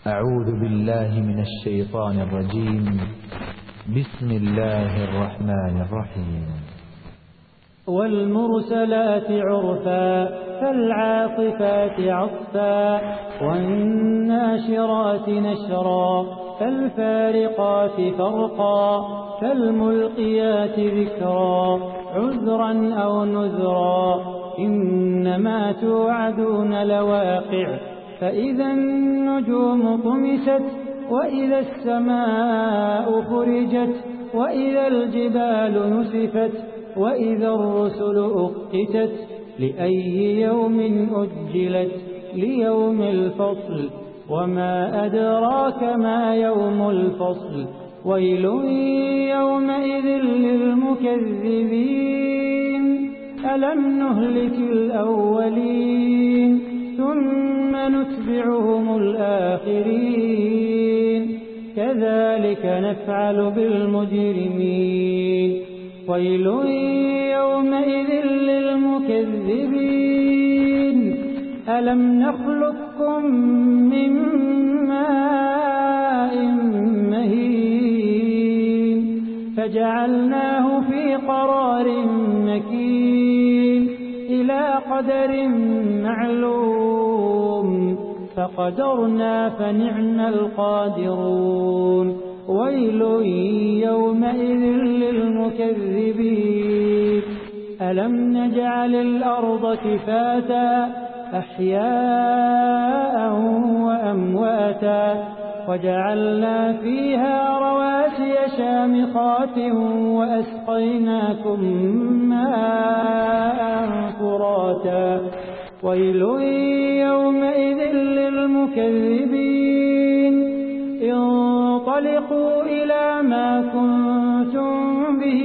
أعوذ بالله من الشيطان الرجيم. بسم الله الرحمن الرحيم. والمرسلات عرفا فالعاصفات عصفا والناشرات نشرا فالفارقات فرقا فالملقيات ذكرا عذرا أو نذرا إنما توعدون لواقع فإذا النجوم طمست وإذا السماء فرجت وإذا الجبال نسفت وإذا الرسل أقتت لأي يوم أجلت ليوم الفصل وما أدراك ما يوم الفصل ويل يومئذ للمكذبين ألم نهلك الأولين ثم نتبعهم الآخرين كذلك نفعل بالمجرمين ويل يومئذ للمكذبين ألم نخلقكم من ماء مهين فجعلناه في قرار مكين إلى قدر معلوم فقدرنا فنعم القادرون ويل يومئذ للمكذبين ألم نجعل الأرض كفاتا أحياء وأمواتا وجعلنا فيها رواسي شامخات وأسقيناكم ماء فراتا ويل يومئذ للمكذبين انطلقوا إلى ما كنتم به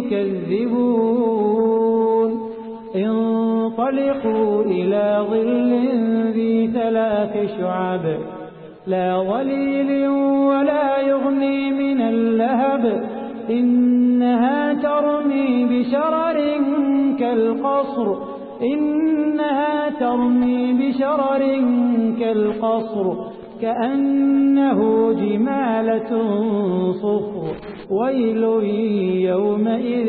تكذبون انطلقوا إلى ظل ذي 3 شعب لا ظليل ولا يغني من اللهب إنها ترمي بشرر كالقصر كأنه جمالة صفر ويل يومئذ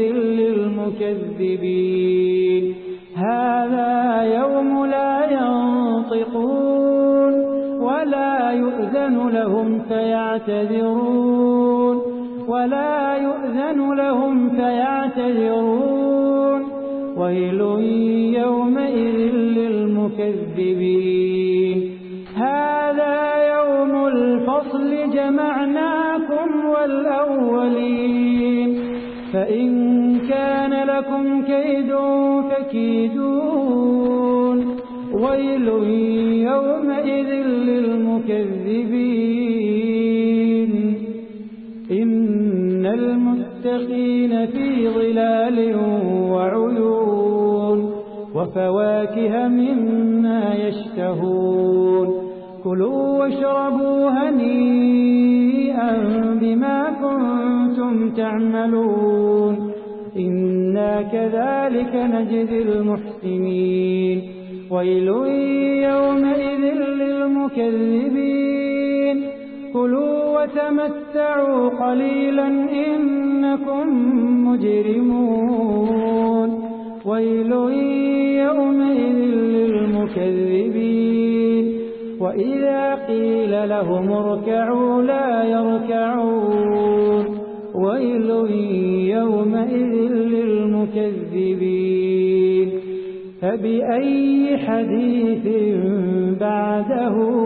للمكذبين هذا يوم لا ينطقون ولا يؤذن لهم فيعتذرون ويل يومئذ للمكذبين هذا يوم الفصل جمعناكم والأولين فإن كان لكم كيد فكيدون ويل يومئذ للمكذبين إن المتقين في ظلال وعيون وفواكه مما يشتهون كلوا واشربوا هنيئا بما كنتم تعملون إنا كذلك نجزي المحسنين ويل يومئذ للمكذبين كلوا وتمتعوا قليلا إنكم مجرمون ويل يومئذ للمكذبين وإذا قيل لهم اركعوا لا يركعون ويل يومئذ للمكذبين فبأي حديث بعده